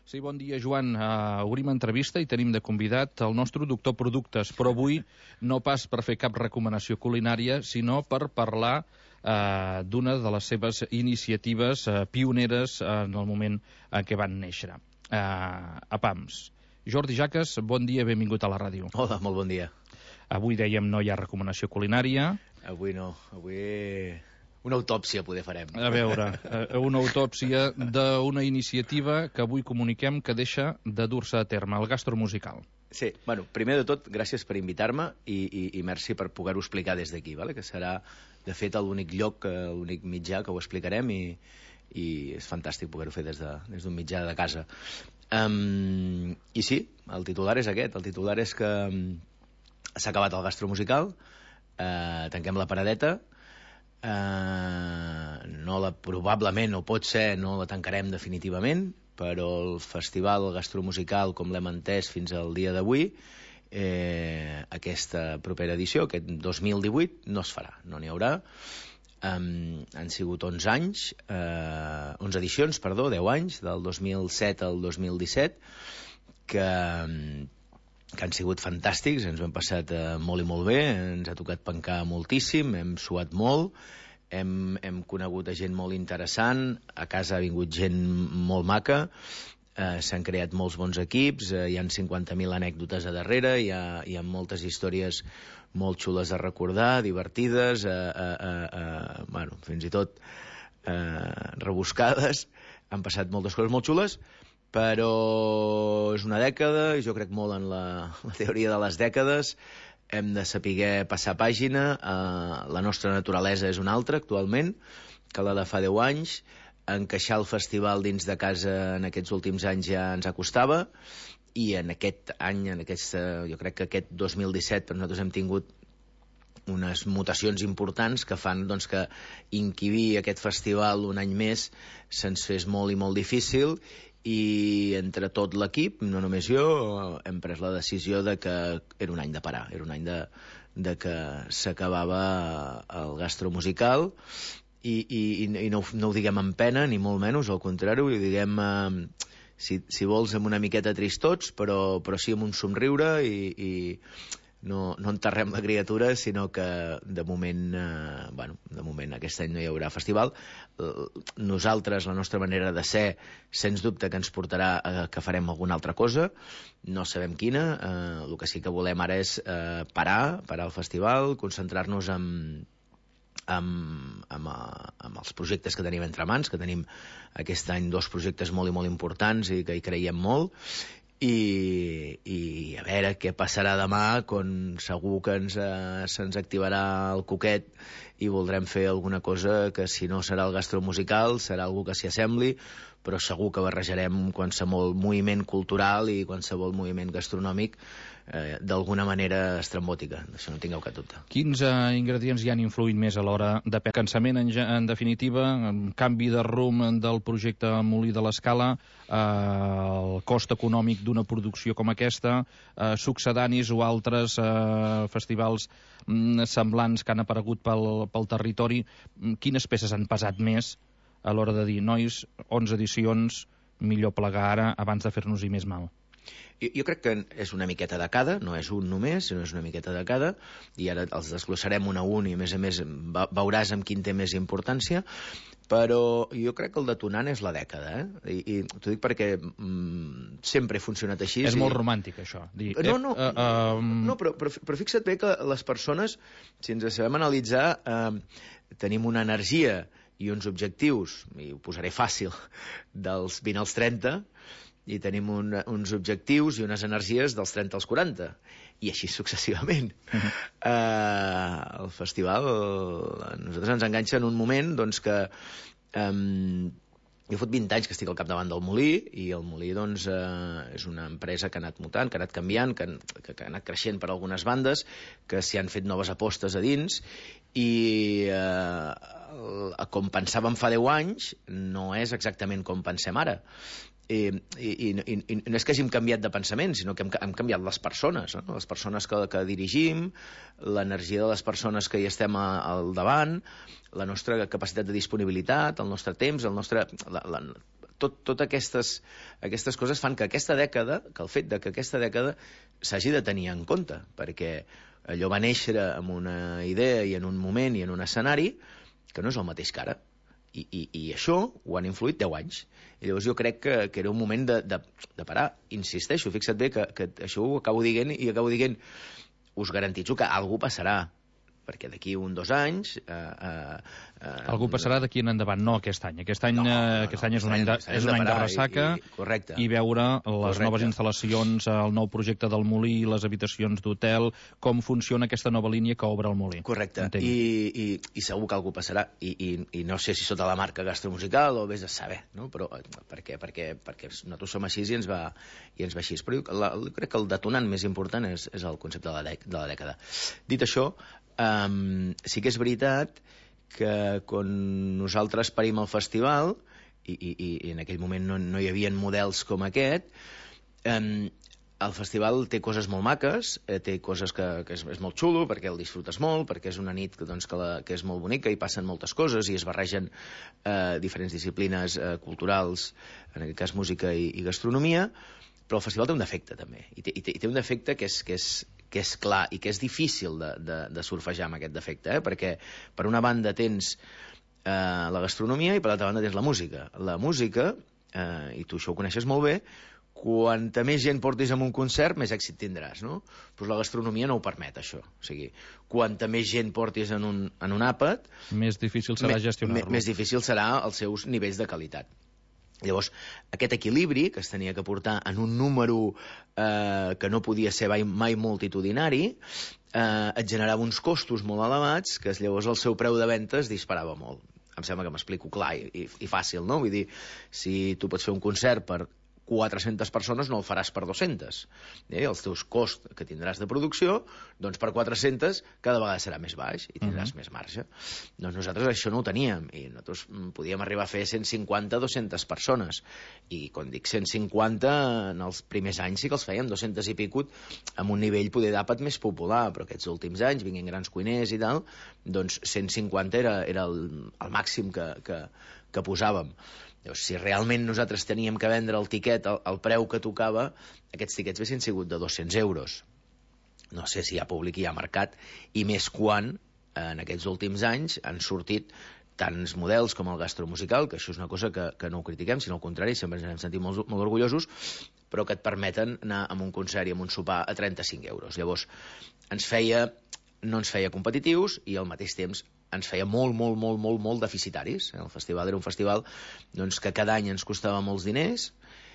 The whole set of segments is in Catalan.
Sí, bon dia, Joan. Obrim entrevista i tenim de convidat el nostre doctor Productes, però avui no pas per fer cap recomanació culinària, sinó per parlar d'una de les seves iniciatives pioneres en el moment en què van néixer. APAMS. Jordi Jaques, bon dia, benvingut a la ràdio. Hola, molt bon dia. Avui dèiem no hi ha recomanació culinària. Avui no, avui una autòpsia poder farem. A veure, una autòpsia d'una iniciativa que avui comuniquem que deixa de dur-se a terme, el gastromusical. Sí, bueno, primer de tot, gràcies per invitar-me i merci per poder-ho explicar des d'aquí, vale? Que serà, de fet, l'únic lloc, l'únic mitjà que ho explicarem i és fantàstic poder-ho fer des d'un mitjà de casa. I sí, el titular és aquest, el titular és que s'ha acabat el gastromusical, tanquem la paradeta, probablement, o pot ser, no la tancarem definitivament, però el festival gastromusical, com l'hem entès fins al dia d'avui, aquesta propera edició, aquest 2018, no es farà, no n'hi haurà. Han sigut 11 anys, 11 edicions, 10 anys, del 2007 al 2017, que han sigut fantàstics, ens ho hem passat molt i molt bé, ens ha tocat pencar moltíssim, hem suat molt, hem conegut a gent molt interessant, a casa ha vingut gent molt maca, s'han creat molts bons equips, hi ha 50.000 anècdotes a darrere, hi ha moltes històries molt xules a recordar, divertides, bueno, fins i tot rebuscades, han passat moltes coses molt xules, però és una dècada, i jo crec molt en la teoria de les dècades, hem de saber passar pàgina, la nostra naturalesa és una altra actualment que la de fa 10 anys, encaixar el festival dins de casa en aquests últims anys ja ens acostava, i en aquest any, jo crec que aquest 2017 per nosaltres hem tingut unes mutacions importants que fan doncs, que inquibir aquest festival un any més se'ns fes molt i molt difícil, i entre tot l'equip, no només jo, hem pres la decisió de que era un any de parar, era un any de que s'acabava el gastromusical, i no ho diguem amb pena, ni molt menys, al contrari, ho diguem, si vols, amb una miqueta tristots, però sí amb un somriure, i no enterrem la criatura, sinó que de moment aquest any no hi haurà festival. Nosaltres, la nostra manera de ser, sens dubte que ens portarà a que farem alguna altra cosa, no sabem quina. El que sí que volem ara és parar el festival, concentrar-nos amb els projectes que tenim entre mans, que tenim aquest any 2 projectes molt i molt importants i que hi creiem molt, i a veure què passarà demà, quan segur que se'ns activarà el coquet i voldrem fer alguna cosa que, si no serà el gastromusical, serà algú que s'hi assembli, però segur que barrejarem qualsevol moviment cultural i qualsevol moviment gastronòmic d'alguna manera estrambòtica, això no tingueu cap dubte. Quins ingredients hi han influït més a l'hora de cansament, en definitiva, canvi de rumb del projecte Molí de l'Escala, el cost econòmic d'una producció com aquesta, succedanis o altres festivals semblants que han aparegut pel territori? Quines peces han pesat més a l'hora de dir, nois, 11 edicions, millor plegar ara abans de fer-nos-hi més mal? Jo crec que és una miqueta de cada, no és un només, sinó és una miqueta de cada, i ara els desglossarem un a un i a més veuràs amb quin té més importància, però jo crec que el detonant és la dècada, i t'ho dic perquè sempre he funcionat així. És molt romàntic, això. No, però fixa't bé que les persones, si ens sabem analitzar, tenim una energia i uns objectius, i ho posaré fàcil, dels 20 als 30, i tenim uns objectius i unes energies dels 30 als 40, i així successivament. El festival a nosaltres ens enganxa en un moment doncs, que jo fot 20 anys que estic al capdavant del Molí, i el Molí doncs, és una empresa que ha anat mutant, que ha anat canviant, que ha anat creixent per algunes bandes, que s'hi han fet noves apostes a dins, i com pensàvem fa 10 anys no és exactament com pensem ara. I no és que hàgim canviat de pensament, sinó que hem canviat les persones, no? Les persones que dirigim, l'energia de les persones que hi estem al davant, la nostra capacitat de disponibilitat, el nostre temps, tot aquestes coses fan que aquesta dècada, que el fet de que aquesta dècada s'hagi de tenir en compte, perquè allò va néixer amb una idea i en un moment i en un escenari que no és el mateix que ara. I això ho han influït 10 anys. I llavors jo crec que era un moment de parar. Insisteixo, fixa't bé que això ho acabo dient i acabo dient us garantitzo que alguna passarà, perquè d'aquí 1 o 2 anys... Algú passarà d'aquí en endavant, no aquest any. Aquest any és un any de ressaca i veure les noves instal·lacions, el nou projecte del Molí, les habitacions d'hotel, com funciona aquesta nova línia que obre el Molí. Correcte, i segur que algú passarà, i no sé si sota la marca gastromusical o vés a saber, no? Però perquè nosaltres som així i ens va així. Però jo crec que el detonant més important és el concepte de la dècada. Dit això, sí que és veritat que quan nosaltres parim el festival, i en aquell moment no hi havia models com aquest, el festival té coses molt maques, té coses que és molt xulo, perquè el disfrutes molt, perquè és una nit que és molt bonica i passen moltes coses i es barregen diferents disciplines culturals, en aquest cas música i gastronomia, però el festival té un defecte també, i té un defecte que és clar i que és difícil de surfejar amb aquest defecte, perquè per una banda tens la gastronomia i per l'altra banda tens la música. La música, i tu això ho coneixes molt bé, quanta més gent portis en un concert, més èxit tindràs, no? Pues la gastronomia no ho permet, això. O sigui, quanta més gent portis en un àpat... Més difícil serà gestionar-lo. Més difícil serà els seus nivells de qualitat. Llavors, aquest equilibri que es tenia que portar en un número que no podia ser mai multitudinari, et generava uns costos molt elevats que llavors el seu preu de venda es disparava molt. Em sembla que m'explico clar i fàcil, no? Vull dir, si tu pots fer un concert per 400 persones no el faràs per 200. Els teus costs que tindràs de producció, doncs per 400 cada vegada serà més baix i tindràs més marge. Doncs nosaltres això no ho teníem i nosaltres podíem arribar a fer 150-200 persones i quan dic 150 en els primers anys sí que els fèiem 200 i picut amb un nivell poder d'àpat més popular, però aquests últims anys vinguin grans cuiners i tal, doncs 150 era el màxim que posàvem. Llavors, si realment nosaltres teníem que vendre el tiquet al preu que tocava, aquests tiquets haguessin sigut de 200 euros. No sé si hi ha públic i hi ha mercat, i més quan en aquests últims anys han sortit tants models com el gastromusical, que això és una cosa que no ho critiquem, sinó al contrari, sempre ens hem sentit molt orgullosos, però que et permeten anar a un concert i a un sopar a 35 euros. Llavors, no ens feia competitius i al mateix temps ens feia molt deficitaris. El festival era un festival doncs, que cada any ens costava molts diners,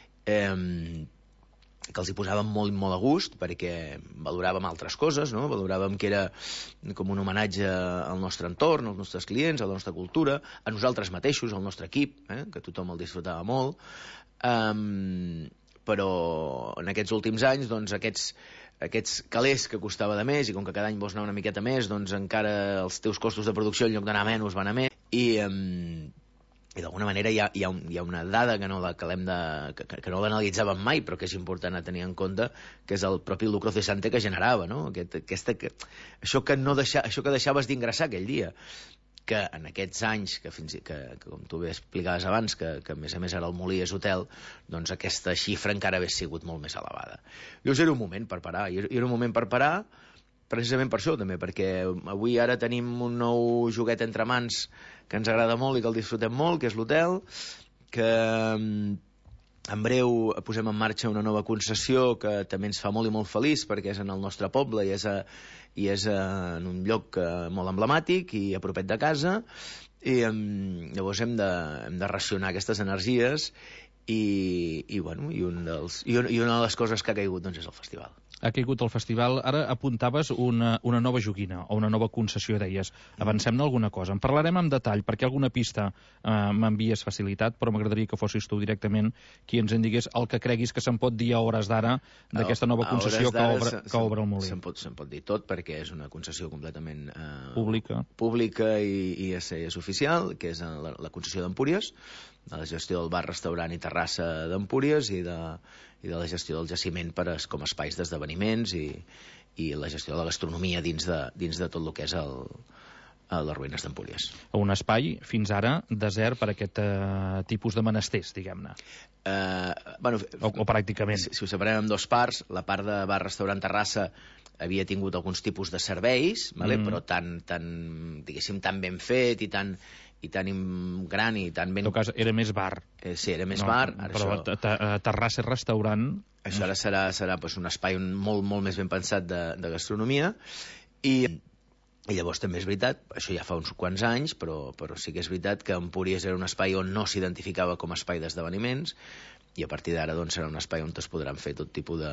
que els hi posàvem molt a gust, perquè valoràvem altres coses, no? Valoràvem que era com un homenatge al nostre entorn, als nostres clients, a la nostra cultura, a nosaltres mateixos, al nostre equip, que tothom el disfrutava molt. Però en aquests últims anys, doncs, aquests calés que costava de més, i com que cada any vols anar una miqueta més, doncs encara els teus costos de producció en lloc d'anar menys van a més, i d'alguna manera hi ha una dada que no l'analitzàvem mai, però que és important a tenir en compte, que és el propi lucro cesante que generava, no? Això que deixaves d'ingressar aquell dia, que en aquests anys, que com tu bé explicaves abans, que a més era el Molí és hotel, doncs aquesta xifra encara hauria sigut molt més elevada. Llavors era un moment per parar, precisament per això també, perquè avui ara tenim un nou joguet entre mans que ens agrada molt i que el disfrutem molt, que és l'hotel, que en breu posem en marxa una nova concessió que també ens fa molt i molt feliç, perquè és en el nostre poble i és en un lloc molt emblemàtic i a propet de casa, i llavors hem de racionar aquestes energies i una de les coses que ha caigut doncs, és el festival. Ha caigut el festival. Ara apuntaves una nova joguina o una nova concessió, deies. Avancem d'alguna cosa. En parlarem en detall, perquè alguna pista m'envies facilitat, però m'agradaria que fossis tu directament qui ens en digués el que creguis que se'n pot dir a hores d'ara d'aquesta nova concessió que obre el Molí. Se'n pot dir tot, perquè és una concessió completament pública i és oficial, que és la concessió d'Empúries, de la gestió del bar, restaurant i terrassa d'Empúries i de la gestió del jaciment com a espais d'esdeveniments i la gestió de la gastronomia dins de tot el que és a les ruïnes d'Empúries. Un espai, fins ara, desert per aquest tipus de menesters, diguem-ne. O pràcticament. Si ho separem en dos parts, la part de bar, restaurant, terrassa havia tingut alguns tipus de serveis, però tan ben fet i tan gran i tan ben... En tot cas, era més bar. Sí, era més bar. Però terrassa i restaurant... Això ara serà un espai molt, molt més ben pensat de gastronomia, i llavors també és veritat, això ja fa uns quants anys, però sí que és veritat que Empúries era un espai on no s'identificava com a espai d'esdeveniments, i a partir d'ara doncs, serà un espai on es podran fer tot tipus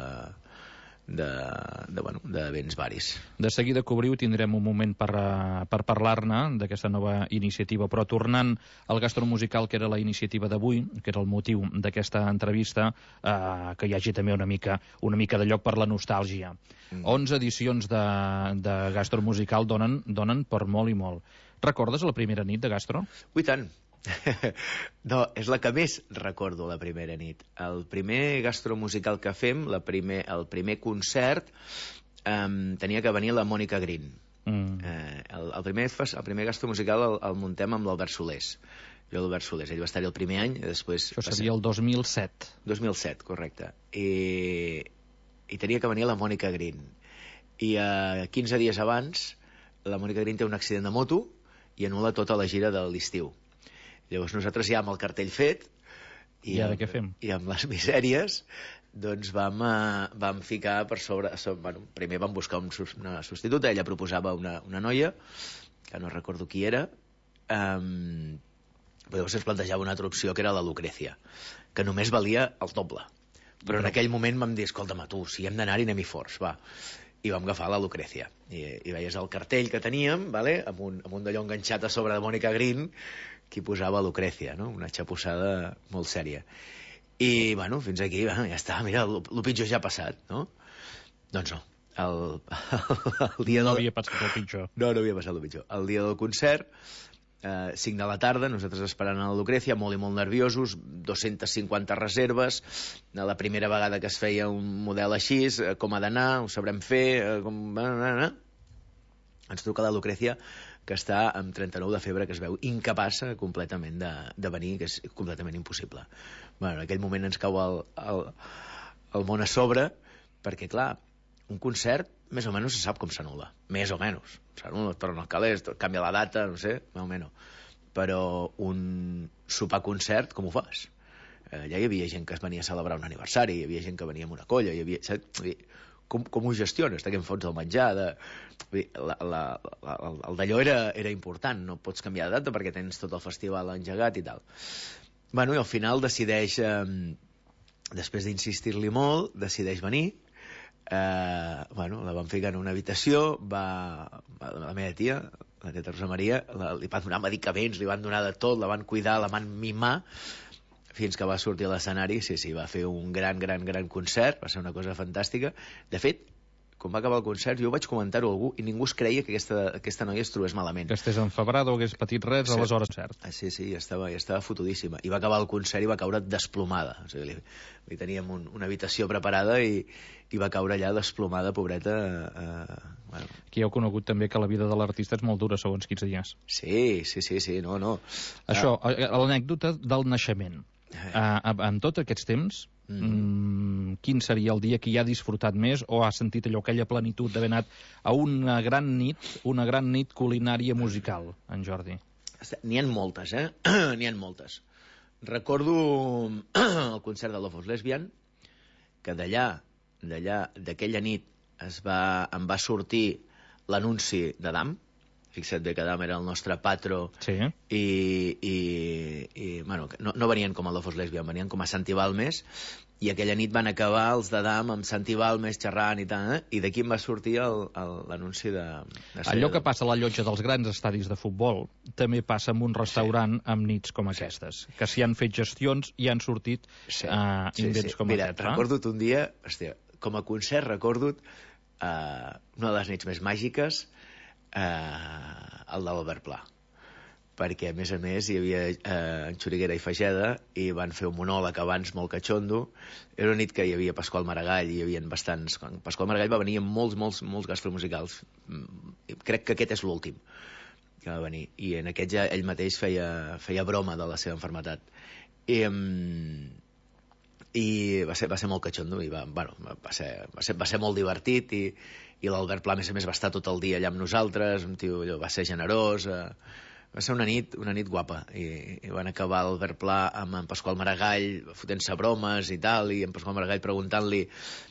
d'events varis. De seguida cobriu, tindrem un moment per parlar-ne d'aquesta nova iniciativa, però tornant al gastromusical, que era la iniciativa d'avui, que era el motiu d'aquesta entrevista, que hi hagi també una mica de lloc per la nostàlgia. 11 edicions de gastromusical donen per molt i molt. Recordes la primera nit de gastro? Ui, tant! No, és la que més recordo, la primera nit. El primer gastromusical que fem, el primer concert, tenia que venir la Mònica Green. El primer gastromusical el muntem amb l'Albert Solés. L'Albert Solés, ell va estar-hi el primer any, i després... Això seria el 2007. 2007, correcte. I tenia que venir la Mònica Green. I 15 dies abans, la Mònica Green té un accident de moto i anul·la tota la gira de l'estiu. Llavors nosaltres ja amb el cartell fet i ara què fem? I amb les misèries doncs vam ficar per sobre, primer vam buscar una substituta, ella proposava una noia que no recordo qui era, però llavors ens plantejava una altra opció que era la Lucrecia, que només valia el doble, però en aquell moment vam dir, escolta'm, tu, si hem d'anar-hi anem-hi forts, va. I vam agafar la Lucrecia i veies el cartell que teníem, amb un d'allò enganxat a sobre de Mònica Green, qui posava Lucrecia, no? Una xapussada molt sèria. I, fins aquí, ja està, mira, el pitjor ja ha passat, no? Doncs no. El dia no havia passat el pitjor. No havia passat el pitjor. El dia del concert, 5 de la tarda, nosaltres esperant a la Lucrecia, molt i molt nerviosos, 250 reserves, la primera vegada que es feia un model així, com ha d'anar, ho sabrem fer, ens truca la Lucrecia, que està amb 39 de febre, que es veu incapaç completament de venir, que és completament impossible. En aquell moment ens cau el món a sobre, perquè, clar, un concert més o menys se sap com s'anul·la. Més o menys. S'anul·la, torna als calés, canvia la data, no sé, més o menys. Però un sopar-concert, com ho fas? Ja hi havia gent que es venia a celebrar un aniversari, hi havia gent que venia amb una colla, hi havia... Com ho gestiones? D'aquest fons del menjar? El d'allò era important, no pots canviar de data perquè tens tot el festival engegat i tal. I al final decideix, després d'insistir-li molt, decideix venir. La van ficar en una habitació, la meva tia, la teta Rosa Maria, li van donar medicaments, li van donar de tot, la van cuidar, la van mimar, fins que va sortir a l'escenari. Sí, va fer un gran concert, va ser una cosa fantàstica. De fet, quan va acabar el concert, jo vaig comentar-ho a algú i ningú es creia que aquesta noia es trobés malament. Que estés enfebrada o hagués patit res, sí. Aleshores, cert. Sí, estava fotudíssima. I va acabar el concert i va caure desplomada. O sigui, li teníem una habitació preparada i va caure allà desplomada, pobreta. Aquí heu conegut també que la vida de l'artista és molt dura segons quins dies. Sí, no. Això, l'anècdota del naixement. En tots aquests temps, quin seria el dia que hi ha disfrutat més o ha sentit aquella plenitud d'haver anat a una gran nit culinària musical, en Jordi? N'hi ha moltes, N'hi ha moltes. Recordo el concert de Love of Lesbian, que d'aquella nit em va sortir l'anunci d'Adam. Fixa't bé que Adam era el nostre patro, sí. I no venien com a Love of Lesbian, venien com a Santi Balmes, i aquella nit van acabar els d'Adam amb Santi Balmes xerrant i tant, i d'aquí em va sortir l'anunci de... Allò que passa a la llotja dels grans estadis de futbol també passa en un restaurant amb nits com aquestes, que s'hi han fet gestions i han sortit invents com aquest. Mira, recordo un dia, com a concert recordo una de les nits més màgiques, el de l'Albert Pla, perquè a més hi havia en Xuriguera i Fageda i van fer un monòleg abans molt catxondo. Era una nit que hi havia Pasqual Maragall, hi havia bastants... Pasqual Maragall va venir amb molts gastromusicals, crec que aquest és l'últim, que va venir, i en aquest ja ell mateix feia broma de la seva malaltia. I va ser molt catxondo, i va ser molt divertit, i l'Albert Pla, a més, va estar tot el dia allà amb nosaltres, un tio, va ser generós, va ser una nit guapa, i van acabar l'Albert Pla amb en Pasqual Maragall fotent-se bromes i tal, i en Pasqual Maragall preguntant-li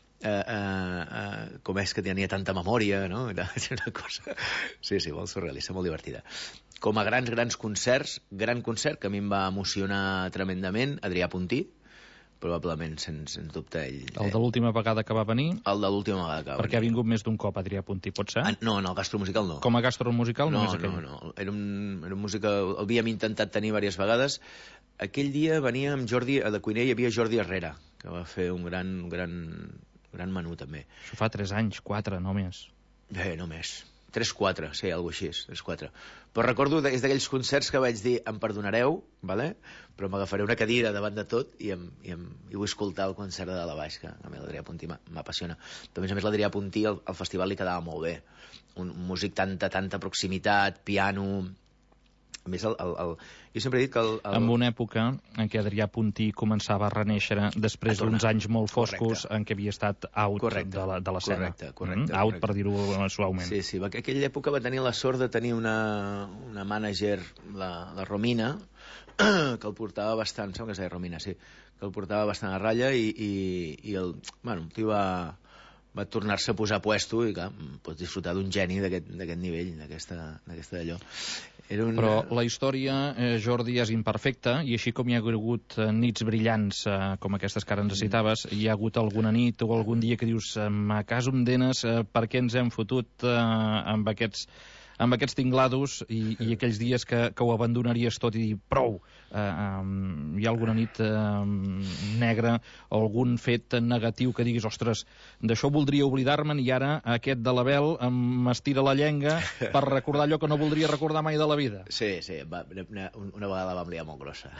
com és que tenia tanta memòria, no? Una cosa... Sí, molt surrealista, molt divertida. Com a grans concerts, gran concert que a mi em va emocionar tremendament, Adrià Puntí, probablement, sens dubte, ell... El de l'última vegada que va venir? El de l'última vegada que va venir. Perquè ha vingut més d'un cop Adrià Puntí, pot ser? No, en el gastromusical no. Com a gastromusical només aquell? No. Era un música... L'havíem intentat tenir diverses vegades. Aquell dia venia amb Jordi, a de cuiner hi havia Jordi Herrera, que va fer un gran menú, també. Això fa 3 anys, 4, no més. No més. 3-4, sí, alguna cosa així, 3-4. Però recordo, és d'aquells concerts que vaig dir, em perdonareu, vale? Però m'agafaré una cadira davant de tot i vull escoltar el concert de la Baix, que a mi l'Adrià Puntí m'apassiona. Però, a més, l'Adrià Puntí al festival li quedava molt bé. Un músic tanta proximitat, piano... A més, jo sempre he dit que en una època en què Adrià Puntí començava a renéixer després d'uns anys molt foscos en què havia estat out de l'escena. Correcte. Out, per dir-ho suaument. Sí, perquè aquella època va tenir la sort de tenir una mànager, la Romina, que el portava bastant, sembla que es deia Romina, sí, que el portava bastant a ratlla i el tio va tornar-se a posar a puesto i, clar, pots disfrutar d'un geni d'aquest nivell, d'aquesta d'allò. Però la història, Jordi, és imperfecta, i així com hi ha hagut nits brillants com aquestes que ara ens citaves, hi ha hagut alguna nit o algun dia que dius a casa em denes, per què ens hem fotut amb aquests tinglados, i aquells dies que ho abandonaries tot i dir prou. Hi ha alguna nit negra o algun fet negatiu que diguis, ostres, d'això voldria oblidar-me'n i ara aquest de l'Abel m'estira la llenga per recordar allò que no voldria recordar mai de la vida. Sí, una vegada vam liar molt grossa.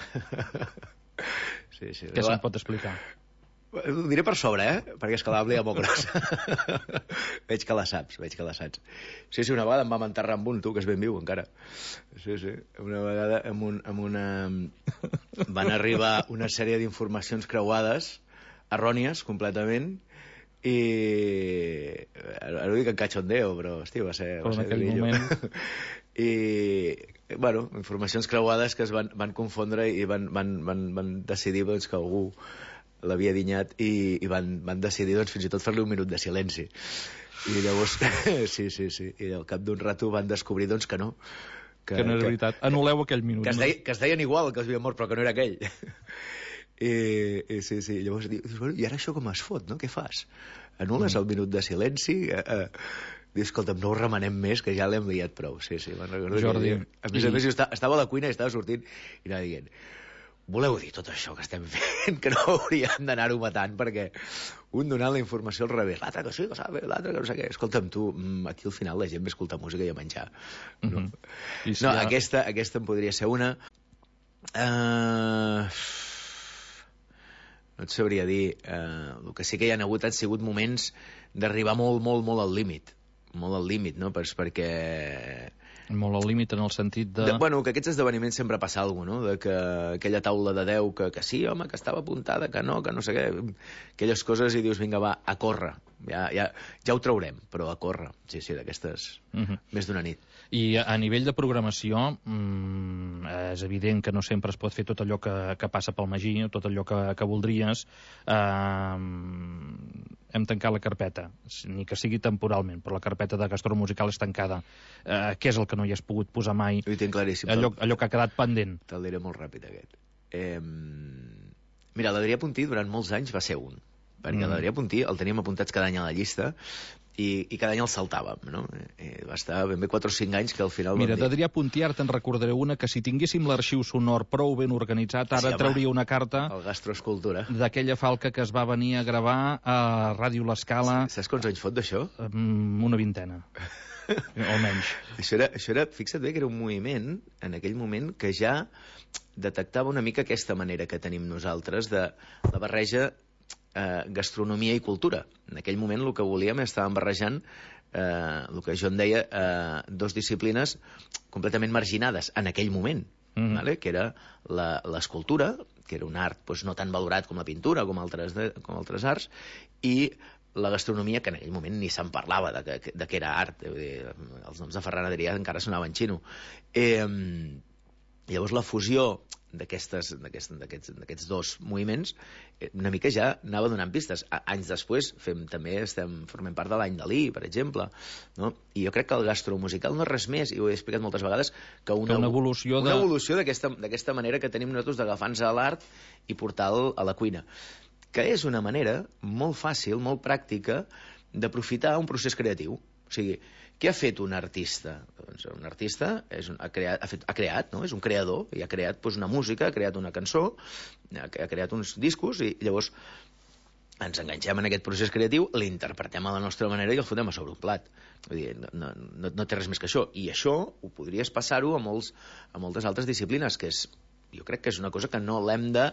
Sí. Què se'n pot explicar? Ho diré per sobre, perquè és que la vam liar molt grossa. Veig que la saps. Sí, una vegada em vam enterrar amb un, tu, que és ben viu encara. Sí. Una vegada van arribar una sèrie d'informacions creuades, errònies, completament, i... Ara ho dic en cachondeo, però, hosti, va ser en aquell moment... I, informacions creuades que es van confondre i van decidir doncs, que algú l'havia dinyat i van decidir doncs, fins i tot fer-li un minut de silenci. I llavors, sí, i al cap d'un rato van descobrir doncs, que no. Que no és veritat. Anul·leu aquell minut. Que es deien igual, que es havia mort, però que no era aquell. I sí, llavors dius, bueno, i ara això com es fot, no? Què fas? Anules el minut de silenci? Dius, escolta'm, no ho remenem més, que ja l'hem liat prou. Sí, me'n recordo. Jordi. A més, jo estava a la cuina i estava sortint i anava dient, voleu dir tot això que estem fent, que no hauríem d'anar-ho matant, perquè un donant la informació al revés, l'altre que sí, que sabe, l'altre que no sé què. Escolta'm, tu, aquí al final la gent ve a escoltar música i a menjar. No, aquesta em podria ser una... No et sabria dir. El que sí que hi ha hagut han sigut moments d'arribar molt al límit. Molt al límit, no? Perquè... Molt al límit en el sentit de... Bueno, que aquests esdeveniments sempre passa alguna cosa, no? De que aquella taula de 10 que sí, home, que estava apuntada, que no sé què... Aquelles coses i dius, vinga, va, a córrer. Ja ho traurem, però a córrer. Sí, d'aquestes... Més d'una nit. I a nivell de programació, és evident que no sempre es pot fer tot allò que passa pel Magí, tot allò que voldries. Hem tancat la carpeta, ni que sigui temporalment, però la carpeta de gastromusical és tancada. Què és el que no hi has pogut posar mai? Ho tinc claríssim. Allò que ha quedat pendent. Te'l diré molt ràpid, aquest. Mira, l'Adrià Puntí durant molts anys va ser un, perquè l'Adrià Puntí el teníem apuntats cada any a la llista i cada any el saltàvem, no? Va estar ben bé 4 o 5 anys que al final... Mira, d'Adrià Puntí ara te'n recordaré una que si tinguéssim l'arxiu sonor prou ben organitzat, ara trauria una carta... El Gastroescultura. D'aquella falca que es va venir a gravar a Ràdio L'Escala... Saps quants anys fot d'això? Una vintena. Almenys. Això era, fixa't bé que era un moviment, en aquell moment, que ja detectava una mica aquesta manera que tenim nosaltres de la barreja gastronomia i cultura. En aquell moment el que volíem estàvem barrejant el que jo en deia, dos disciplines completament marginades en aquell moment, vale? Que era l'escultura, que era un art doncs, no tan valorat com la pintura, com altres arts, i la gastronomia, que en aquell moment ni se'n parlava de que era art. Els noms de Ferran Adrià encara sonaven xino. Llavors la fusió d'aquests dos moviments una mica ja anava donant pistes. Anys després també formem part de l'any Dalí, per exemple, no? I jo crec que el gastromusical no és res més, i ho he explicat moltes vegades, que una evolució d'aquesta manera que tenim nosaltres d'agafar-nos a l'art i portar-lo a la cuina, que és una manera molt fàcil, molt pràctica, d'aprofitar un procés creatiu. O sigui, què ha fet un artista? Doncs un artista ha creat, no? És un creador, i ha creat una música, ha creat una cançó, ha creat uns discos, i llavors ens enganxem en aquest procés creatiu, l'interpretem a la nostra manera i el fotem a sobre un plat. Vull dir, no té res més que això. I això ho podries passar-ho a moltes altres disciplines, que jo crec que és una cosa que no l'hem de...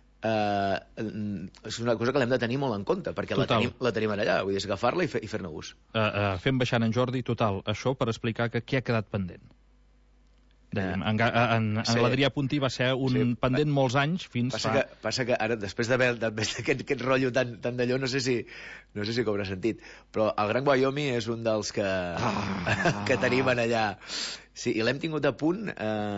és una cosa que l'hem de tenir molt en compte, perquè la tenim allà, vull dir, agafar-la i fer-ne ús. Fem baixant en Jordi, total, això per explicar que què ha quedat pendent. L'Adrià Puntí va ser un pendent molts anys fins fa... Passa que ara, després d'aquest rotllo tan d'allò, no sé si cobra sentit, però el Gran Wyoming és un dels que tenim allà. Sí, i l'hem tingut a punt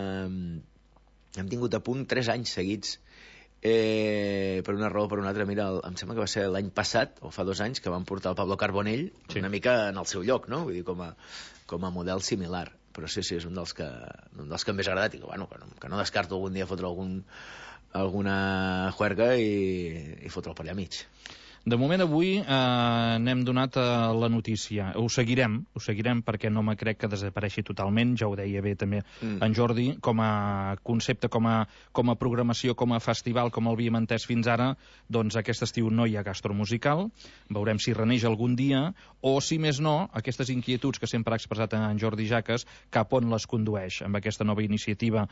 3 anys seguits. Per una raó o per una altra, mira, em sembla que va ser l'any passat, o fa 2 anys, que van portar el Pablo Carbonell una mica en el seu lloc, no? Vull dir, com a model similar. Però sí, és un dels que més ha agradat, i que no descarto algun dia fotre alguna juerga i fotre'l per allà mig. De moment avui n'hem donat la notícia. Ho seguirem perquè no me crec que desapareixi totalment, ja ho deia bé també en Jordi, com a concepte, com a programació, com a festival, com l'havíem entès fins ara, doncs aquest estiu no hi ha gastromusical, veurem si reneix algun dia, o si més no, aquestes inquietuds que sempre ha expressat en Jordi Jaques, cap on les condueix, amb aquesta nova iniciativa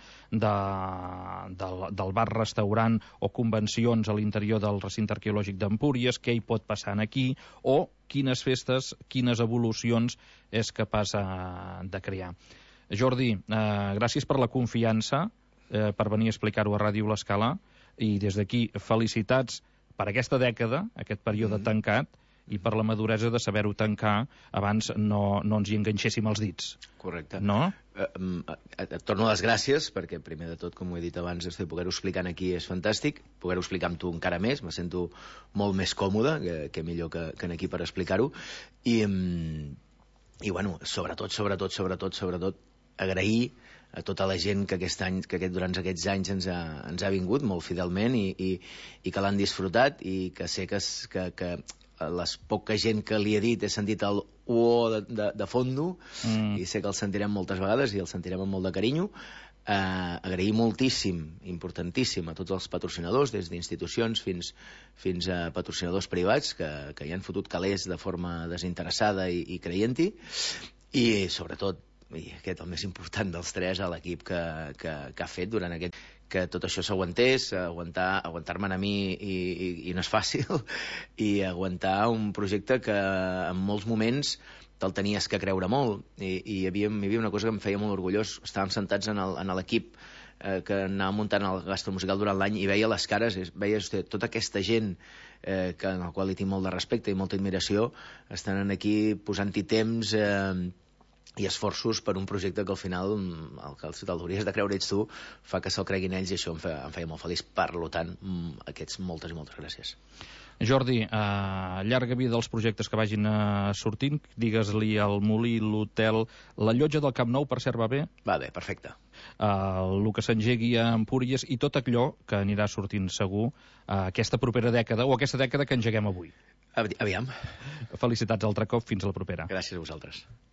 del bar-restaurant o convencions a l'interior del recinte arqueològic d'Empúries, què hi pot passar aquí, o quines festes, quines evolucions és capaç de crear. Jordi, gràcies per la confiança, per venir a explicar-ho a Ràdio L'Escala, i des d'aquí felicitats per aquesta dècada, aquest període tancat, i per la maduresa de saber-ho tancar abans no ens hi enganxéssim els dits. Correcte. No? Et torno les gràcies, perquè primer de tot, com ho he dit abans, poder-ho explicar aquí és fantàstic, poder-ho explicar amb tu encara més, me sento molt més còmode, que millor que aquí per explicar-ho, i bueno, sobretot agrair a tota la gent que durant aquests anys ens ha vingut molt fidelment i que l'han disfrutat, i que sé que les poca gent que li he dit he sentit el uo de fondo, i sé que el sentirem moltes vegades i el sentirem amb molt de carinyo. Agrair moltíssim, importantíssim, a tots els patrocinadors, des d'institucions fins a patrocinadors privats que hi han fotut calés de forma desinteressada i creient-hi, i sobretot, i aquest el més important dels tres, a l'equip que ha fet durant que tot això s'aguantés, aguantar-me a mi i no és fàcil, i aguantar un projecte que en molts moments te'l tenies que creure molt, i hi havia una cosa que em feia molt orgullós. Estàvem sentats en l'equip que anava muntant el gastromusical durant l'any, i veia les cares, veies tota aquesta gent en la qual li tinc molt de respecte i molta admiració, estan aquí posant-hi temps i esforços per un projecte que al final el que t'hauries de creure ets tu, fa que se'l creguin ells, i això em feia molt feliç. Per tant, moltes i moltes gràcies. Jordi, llarga vida dels projectes que vagin sortint. Digues-li al Molí, l'hotel, la llotja del Camp Nou, per cert, va bé? Va bé, perfecte. El que s'engegui a Empúries i tot allò que anirà sortint segur aquesta propera dècada, o aquesta dècada que engeguem avui. Aviam. Felicitats altre cop, fins a la propera. Gràcies a vosaltres.